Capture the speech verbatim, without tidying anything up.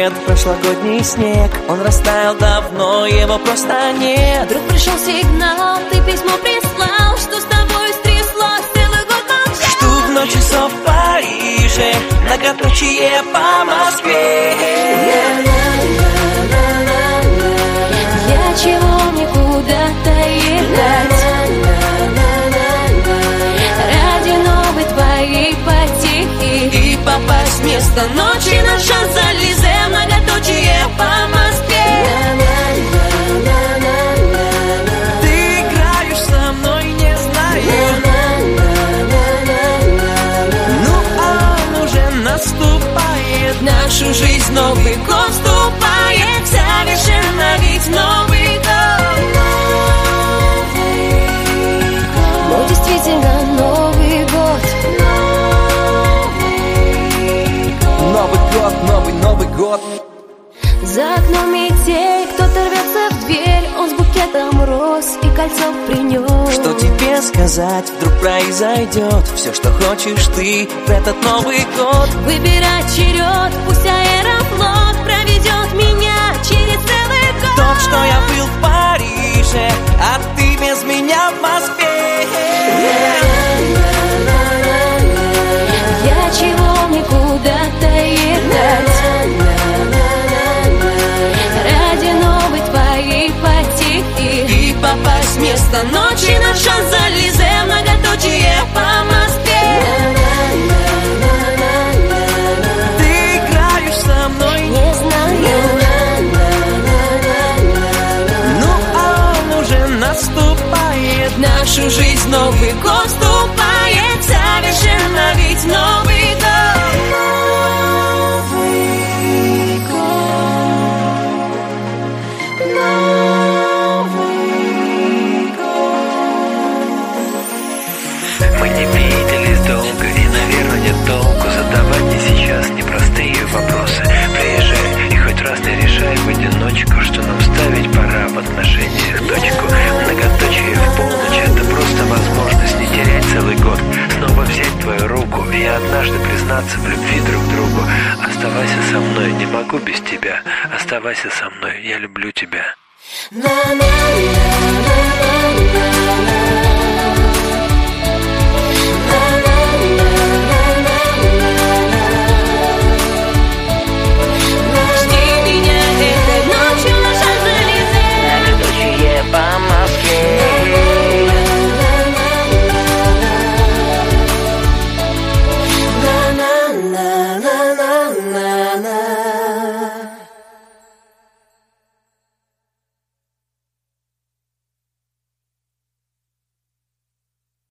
тает прошлогодний снег. Он растаял давно, его просто нет. Вдруг пришел сигнал, ты письмо прислал, что с тобой стряслось, целый год молчал. Жду в ночь часов в Париже, многоточие по Москве. Я чего мне куда-то ехать ради новой твоей потехи И попасть вместо ночи на Шанс-Элизе, многоточие по Москве. Ты играешь со мной, не знаю. Ну он уже наступает, нашу жизнь Новый год вступает. Совершенно ведь Новый год. Ну действительно Новый год. Новый год, новый, Новый год. За окном метель, кто-то рвется в дверь. Он с букетом роз и кольцом принес. Что тебе сказать, вдруг произойдет все, что хочешь ты в этот Новый год. Выбирать черед, пусть Аэрофлот проведет меня через целый год. Только что я был в Париже, а ты без меня в Москве. Я чего мне куда-то ехать ради новой твоей потехи И попасть вместо ночи на Шанс-Элизе, многоточие по Москве. Ты играешь со мной, не знаю. ну он уже наступает, нашу жизнь Новый год вступает. Совершенно ведь Новый год. Новый год. Новый год. Мы не виделись долго, и, наверное, нет толку задавать мне сейчас непростые вопросы. Приезжай и хоть раз не решай в одиночку, что нам ставить пора в отношениях точку. Многоточие в полночь — это просто возможность не терять целый год. Снова взять твою руку и однажды признаться в любви друг к другу. Оставайся со мной, не могу без тебя. Оставайся со мной, я люблю тебя. На-на-на-на-на.